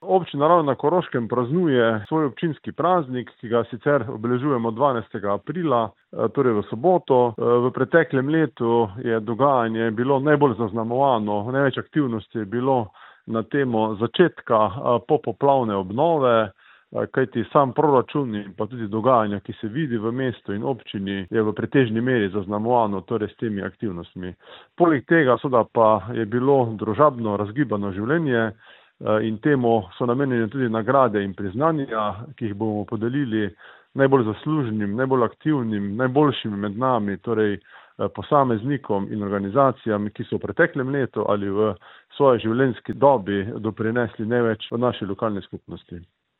Občina Ravne na Koroškem praznuje svoj občinski praznik, ki ga sicer obeležujemo 12. aprila, torej v soboto. V preteklem letu je dogajanje bilo najbolj zaznamovano, največ aktivnosti je bilo na temo začetka popoplavne obnove, kajti sam proračun in pa tudi dogajanja, ki se vidi v mestu in občini, je v pretežni meri zaznamovano torej s temi aktivnostmi. Poleg tega seveda pa je bilo družabno razgibano življenje in temu so namenjene tudi nagrade in priznanja, ki jih bomo podelili najbolj zaslužnim, najbolj aktivnim, najboljšim med nami, torej posameznikom in organizacijam, ki so v preteklem letu ali v svoji življenjski dobi doprinesli največ v naši lokalni skupnosti.